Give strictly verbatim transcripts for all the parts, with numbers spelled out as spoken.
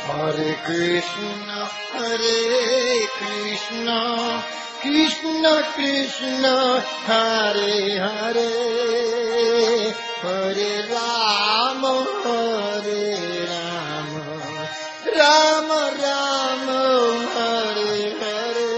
Hare Krishna, Hare Krishna, Krishna Krishna, Hare Hare, Hare Rama, Hare Rama, Rama Rama, Hare Hare.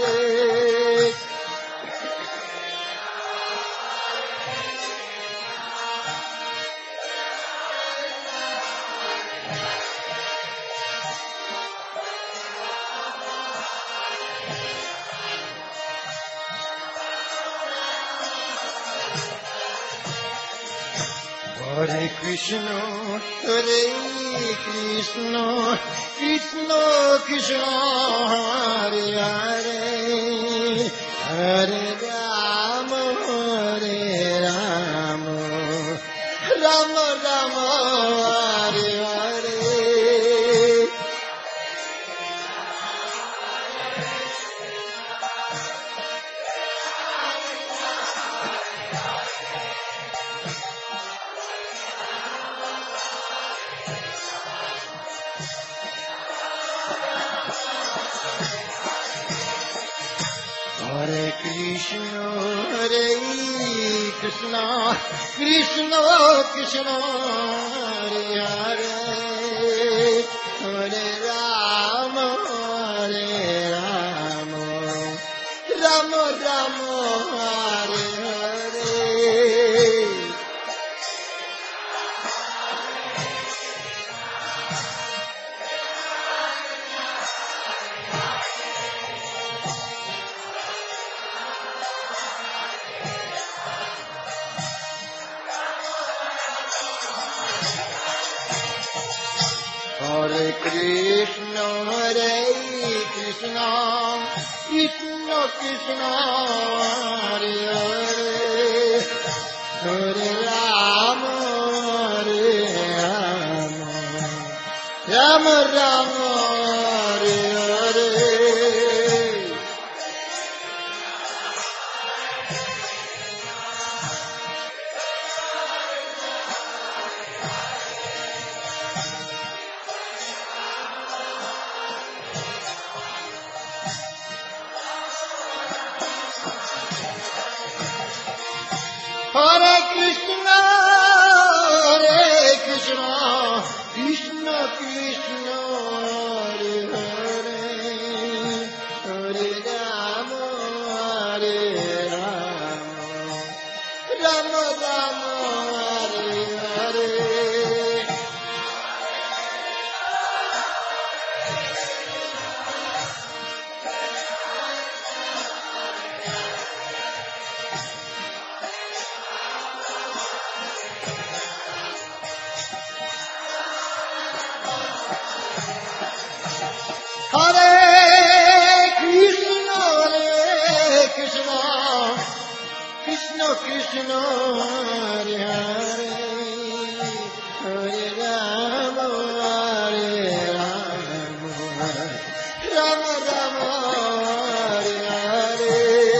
Hare Krishna, Hare Krishna, Krishna Krishna, Hare Hare, Hare Rama, Hare Rama, Rama Rama, Hare Hare. Hare Krishna, Hare Krishna, Krishna Krishna, Hare Hare, Hare Rama, Hare Rama, Rama Rama, Hare Hare. Hare Krishna, Hare Krishna, Krishna Krishna, Hare Hare, Hare Rama, Hare Rama, Rama Rama, Hare Hare. Hare Krishna, Hare Krishna, Krishna Krishna, Hare Hare, Hare Rama, Hare Rama, Rama Rama, Hare Hare. Hare Krishna, Hare Krishna, Krishna Krishna, Hare Hare, Hare Rama, Hare Rama, Rama Rama, Hare Hare.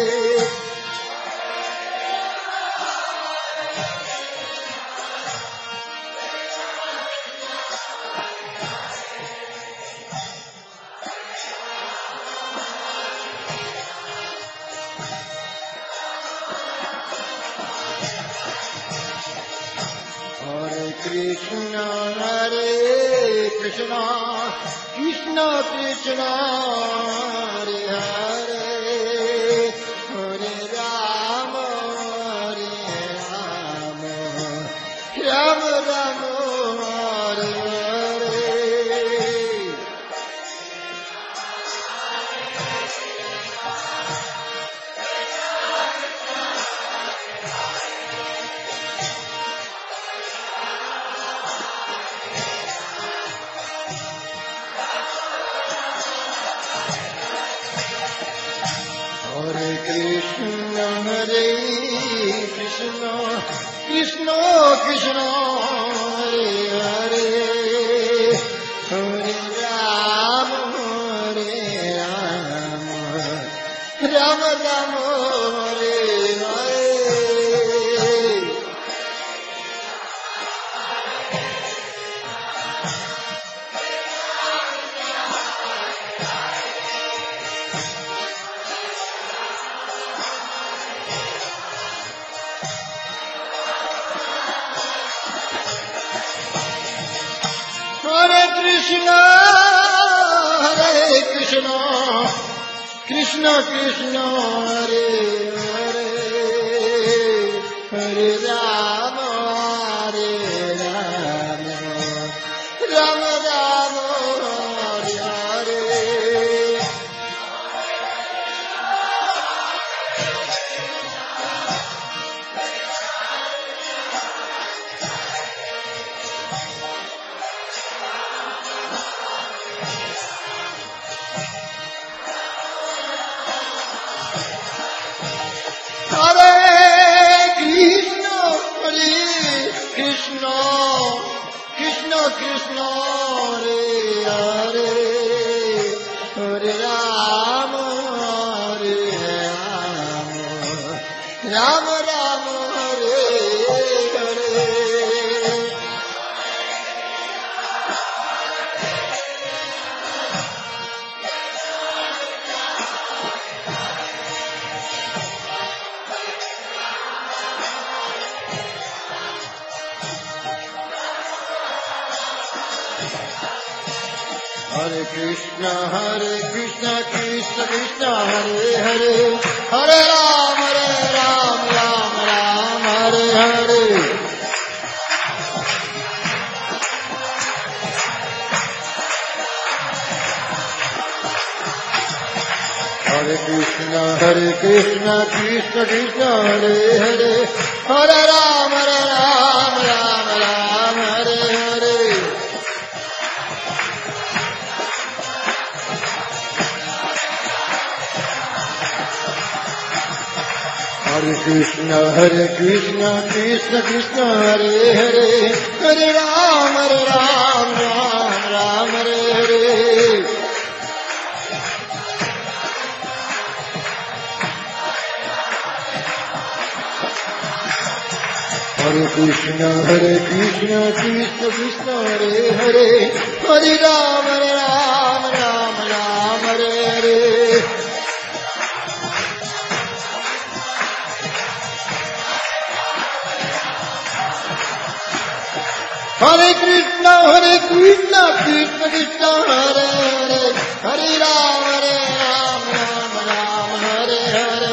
Hare Krishna, Hare Krishna, Krishna Krishna, Hare Hare, Hare Rama, Hare Rama, Rama Rama, Hare Hare. Hare Krishna, Hare Krishna, Krishna Krishna, Hare Hare, Hare Rama, Hare Rama, Rama Rama, Hare Hare. Krishna Hare Krishna Krishna Krishna Hare Hare Hare Rama Hare Rama Rama Rama Hare Hare Krishna Hare Hare Hare Rama Hare Rama Rama Rama Hare Hare Hare Krishna, Hare Krishna, Krishna Krishna, Hare Hare, Hare Ram, Hare Ram, Ram Ram, Hare Hare. Hare Krishna, Hare Krishna, Krishna Krishna, Hare Hare, Hare Ram, Hare Ram, Ram Ram, Hare Hare. Hare Krishna, Hare Krishna, Krishna Krishna, Hare Hare, Hare Ram, Hare Ram, Ram Ram, Hare Hare. Hare Krishna, Hare Krishna, Krishna Krishna, Hare Hare, Hare Ram, Hare Ram, Ram Ram, Hare Hare. Hare Krishna, Hare Krishna, Krishna Krishna, Hare Hare, Hare Ram, Hare Ram, Ram Ram, Hare Hare.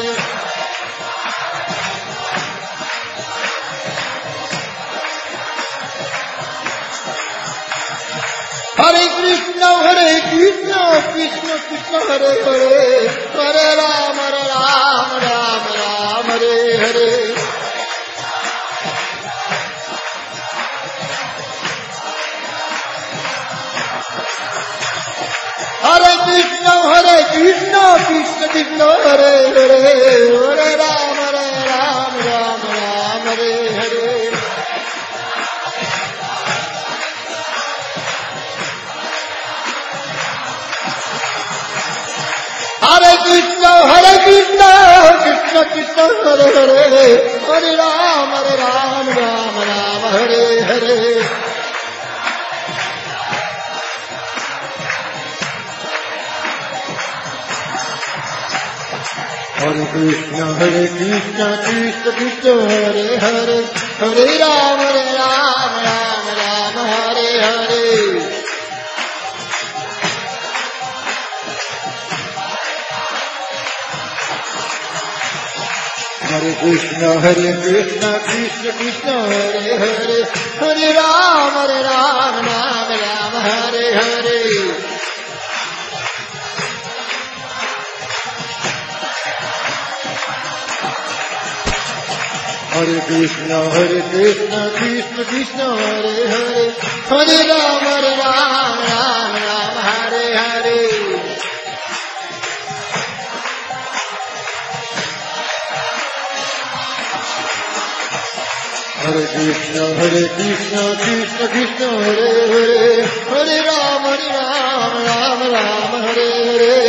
Hare Krishna, Hare Krishna, Krishna Krishna, Hare Hare, Hare Ram, Hare Ram, Ram Ram, Hare Hare. Hare Krishna, Hare Krishna, Krishna Krishna, Hare Hare, Hare Ram, Hare Ram, Ram Ram, Hare Hare. Hare Krishna, Hare Krishna, Krishna Krishna, Hare Hare, Hare Ram, Hare Ram, Ram Ram, Hare Hare. Hare Krishna, Hare Krishna, Krishna Krishna, Hare Hare, Hare Ram, Hare Ram, Ram Ram, Hare Hare. Hare Krishna, Hare Krishna, Krishna Krishna, Hare Hare, Hare Ram, Hare Ram, Ram Ram, Hare Hare. Hare Krishna, Hare Krishna, Krishna Krishna, Hare Hare, Hare Ram, Hare Ram, Ram Ram, Hare Hare. Hare Krishna, Hare Krishna, Krishna Krishna, Hare Hare, Hare Ram, Hare Ram, Ram Ram, Hare Hare.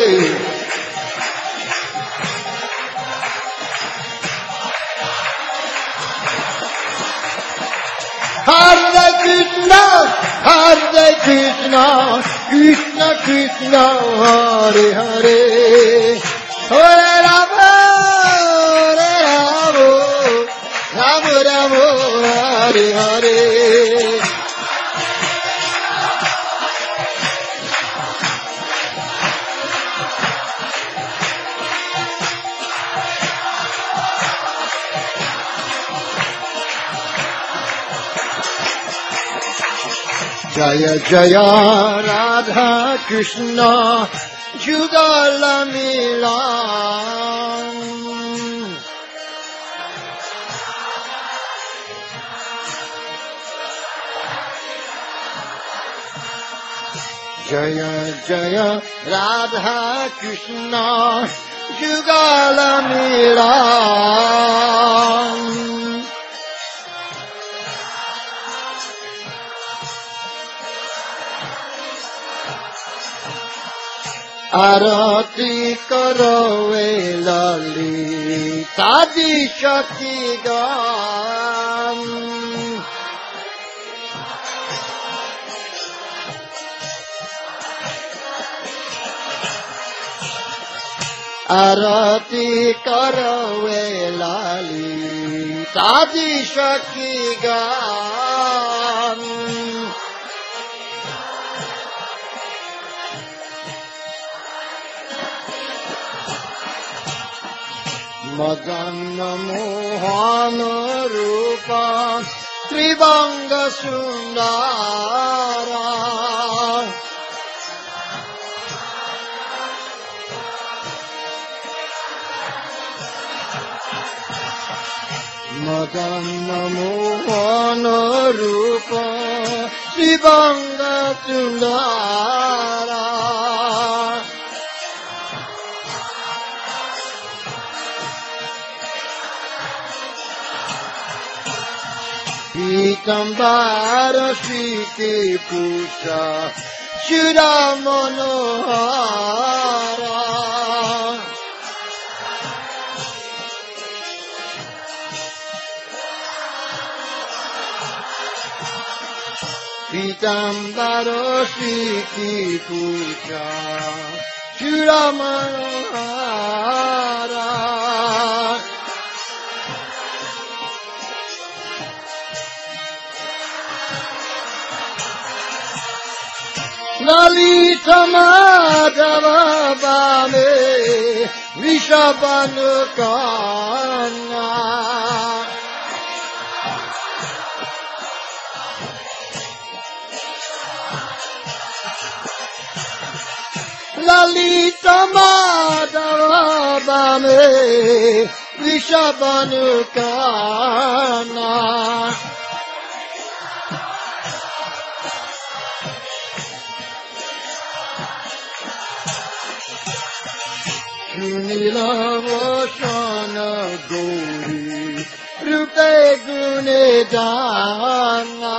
Hare Krishna, Hare Krishna, Krishna Krishna, Hare Hare, Hare Rama, Hare Rama, Rama Rama, Hare Hare. Jaya Jaya Radha Krishna Jugala Milan. Jaya Jaya Radha Krishna Jugala Milan. Arati karo e lalita di shakti gam. Arati karo e lalita di shakti gam. Madana Mohana Rupa Trivanga Sundara. Madana Mohana Rupa Trivanga Sundara. Pitambara Shiti Pusha Shura Manohara. Pitambara Shiti Pusha Shura Manohara. Lalita Madhava Bame Vishabhanukana. Lalita Madhava Bame Vishabhanukana. Nila Voshana Gauri Rupe Gune Dana.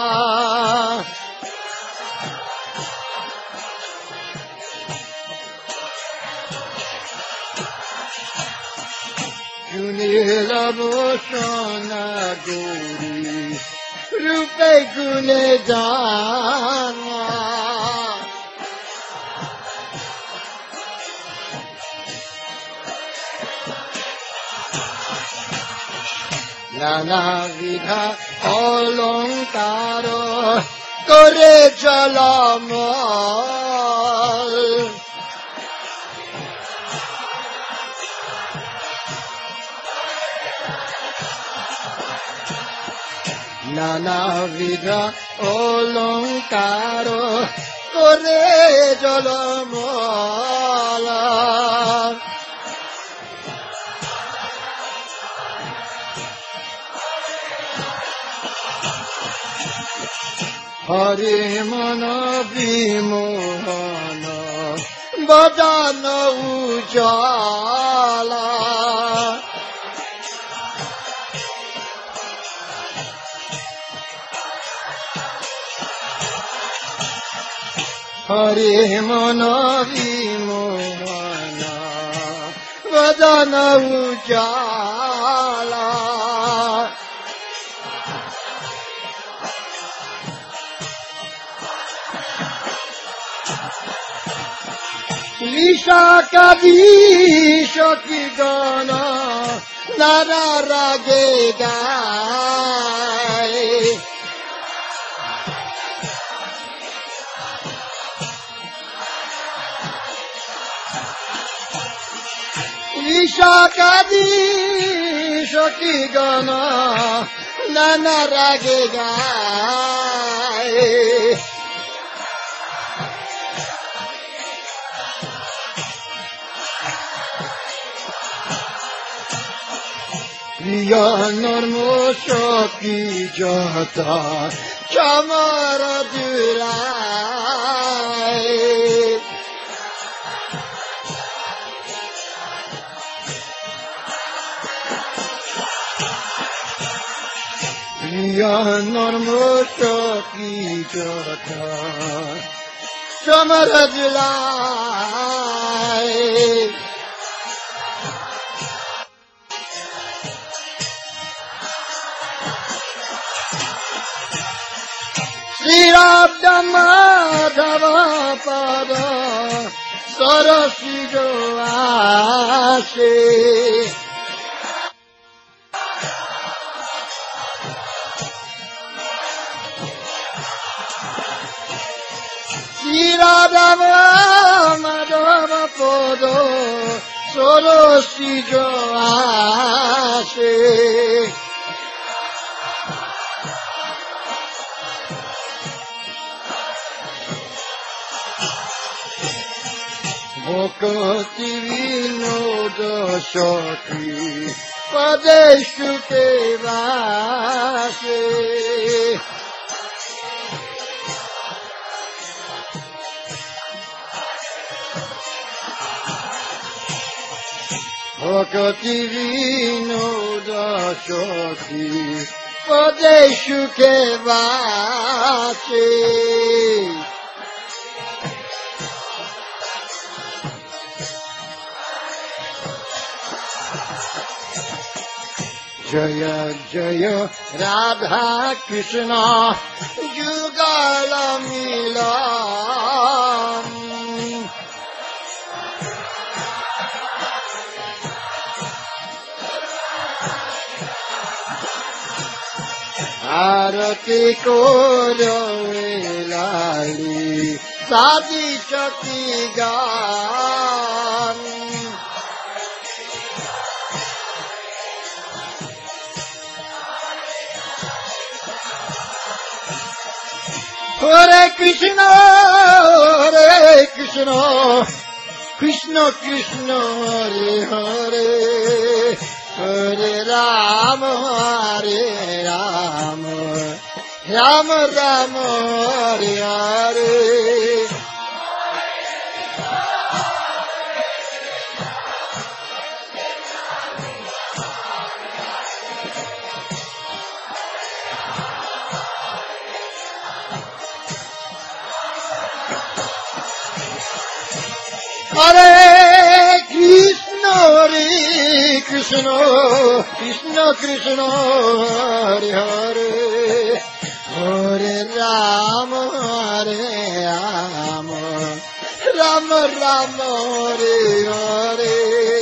Nila Voshana Gauri Rupe Gune Dana. Nana vidha alankara kore jalamal. Nana vidha alankara kore jalamal. Hare Mana Vimohana Badana Ujala. Hare Mana Vimohana Badana Ujala. Vishaka Vishaki Gana Nara Rage Gai. Vishaka Vishaki Gana Nara Rage Gai. প্রিয় নর্ম সখী যথা চামর জুড়ায় প্রিয় নর্ম সখী যথা চামর জুড়ায় শ্রীরাধা মাধব পদ সরসী আসে শ্রীরাধা মাধব পদ সরসী আসে ভক্তি বিনোদ সখী পদে সুখে বাসে ভক্তি বিনোদ সখী পদে সুখে বাসে জয় জয় রাধা কৃষ্ণ যুগল মিলন আরতি করে লালি সাদি চকি গান হরে কৃষ্ণ হরে কৃষ্ণ কৃষ্ণ কৃষ্ণ হরে হরে হরে রাম হরে রাম রাম রাম হরে হরে হরে কৃষ্ণ হরে কৃষ্ণ কৃষ্ণ কৃষ্ণ হরে হরে হরে রাম হরে Ram Ram Ram Hare Hare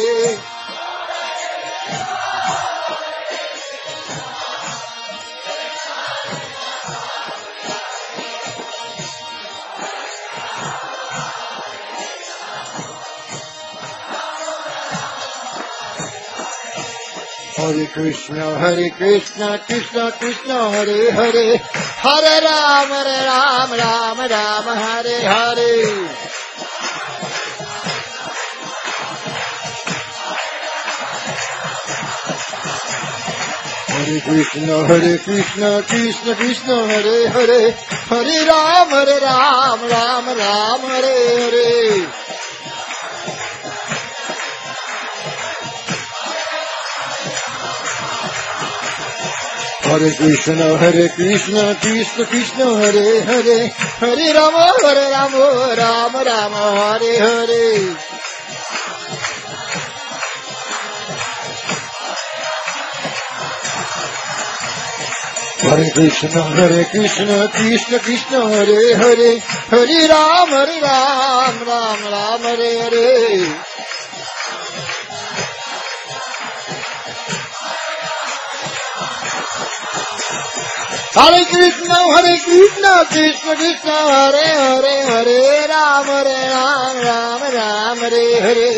Hare Krishna, Hare Krishna, Krishna Krishna, Hare Hare, Hare Ram, Hare Ram, Ram Ram, Hare Hare. Hare Krishna, Hare Krishna, Krishna Krishna, Hare Hare, Hare Ram, Hare Ram, Ram Ram, Hare Hare. Hare Krishna, Hare Krishna, Krishna Krishna, Hare Hare, Hare Rama, Hare Rama, Rama Rama, Hare Hare. Hare Krishna, Hare Krishna, Krishna Krishna, Hare Hare, Hare Rama, Hare Rama, Rama Rama, Hare Hare. Hare Krishna, Hare Krishna, Krishna Krishna, Hare Hare, Hare Rama, Hare Rama, Rama Rama, Hare Hare.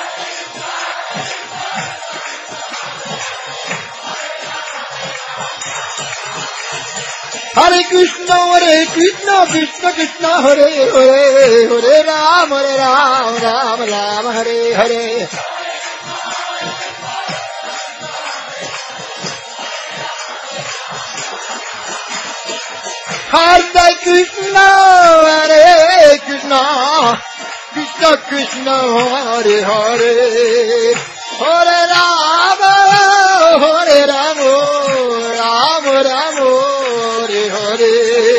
Hare Krishna, Hare Krishna, Krishna Krishna, Hare Hare, Hare Rama, Hare Rama, Rama Rama, Hare Hare. Hare Krishna, Hare Krishna, Krishna Krishna, Hare Hare, Hare Rama, Hare Rama, Rama Rama, Hare Hare.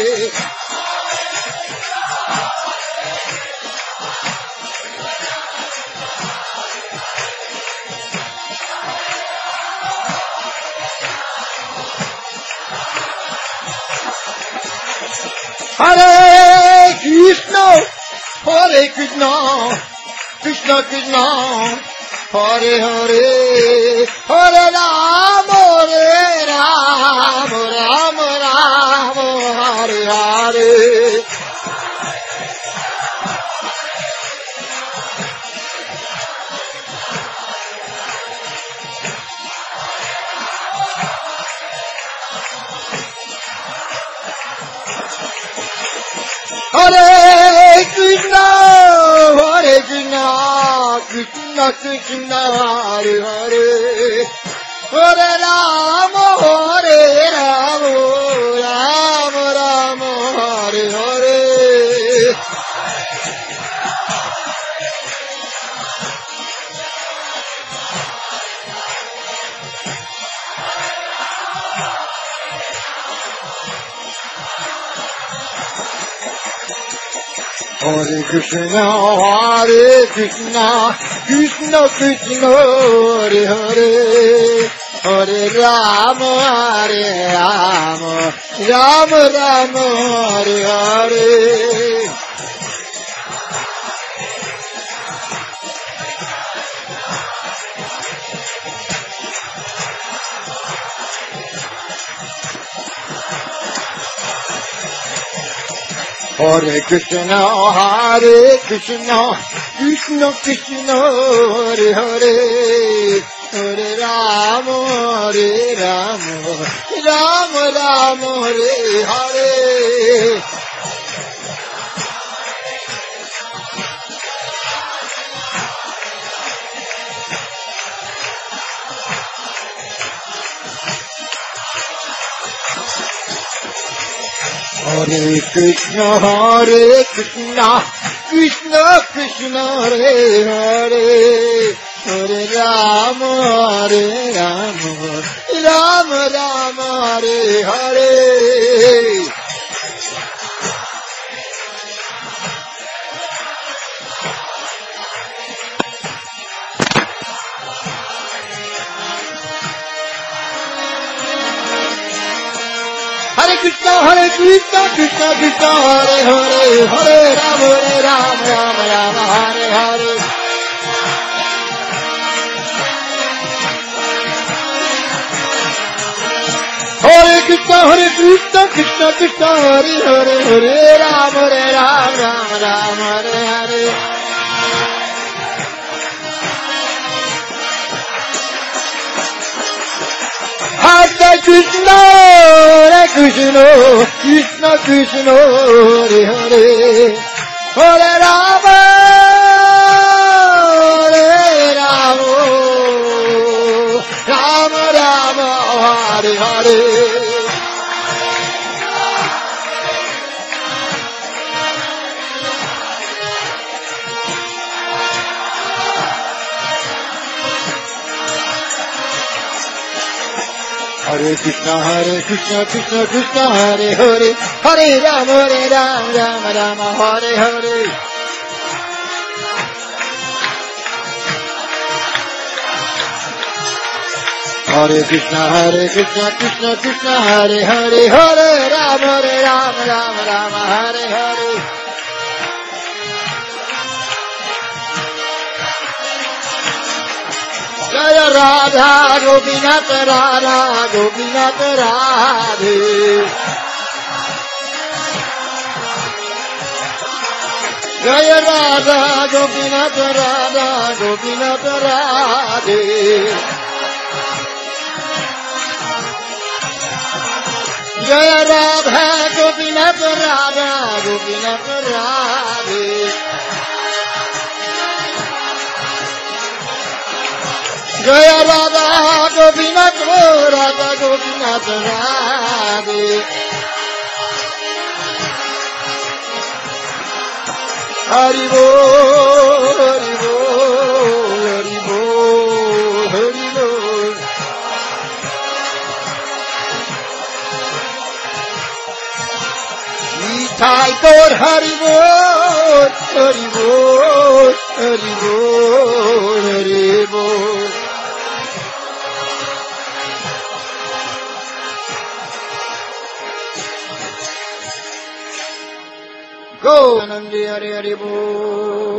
Hare Krishna, Hare Krishna, Krishna Krishna, Hare Hare, Hare Rama, Hare Rama, Rama Rama, Hare Hare. Hare Krishna, Hare Krishna, Krishna Krishna, Hare Hare, Hare Rama, Hare Rama, Rama Rama, Hare Hare. Hare Krishna, Hare Krishna, Krishna Krishna, Hare Hare, Hare Rama, Hare Rama, Rama Rama, Hare Hare. Hare Krishna, Hare Krishna, Krishna Krishna, Hare Hare, Hare Rama, Hare Rama, Rama Rama, Hare Hare. Hare Krishna, Hare Krishna, Krishna Krishna, Hare Hare, Hare Rama, Hare Rama, Rama Rama, Hare Hare. Hare Krishna, Hare Krishna, Krishna Krishna, Hare Hare, Hare Rama, Hare Rama, Rama Rama, Hare Hare. Hare Krishna, Hare Krishna, Krishna Krishna, Hare Hare, Hare Rama, Hare Rama, Rama Rama, Hare Hare. Hare Krishna, Hare Krishna, Krishna Krishna, Hare Hare, Hare Rama, Hare Rama, Rama Rama, Hare Hare. Hare Krishna, Hare Krishna, Krishna Krishna, Hare Hare, Hare Rama, Hare Rama, Rama Rama, Hare Hare. Hare Krishna, Hare Krishna, Krishna Krishna, Hare Hare, Hare Rama, Hare Rama, Rama Rama, Hare Hare. Jaya Radha Gopinath Radha Gopinath Radhe. Jaya Radha Gopinath Radha Gopinath Radhe. Jaya Radha Gopinath Radha Gopinath Radhe. Jaya Radha Gopinath Radha Gopinath Radhe. Hari Bol, Hari Bol, Hari Bol, Hari Bol. Nitai Gaur Hari Bol, Hari Bol, Hari Bol, Hari Bol. Go Nandi Hari Hari Bol.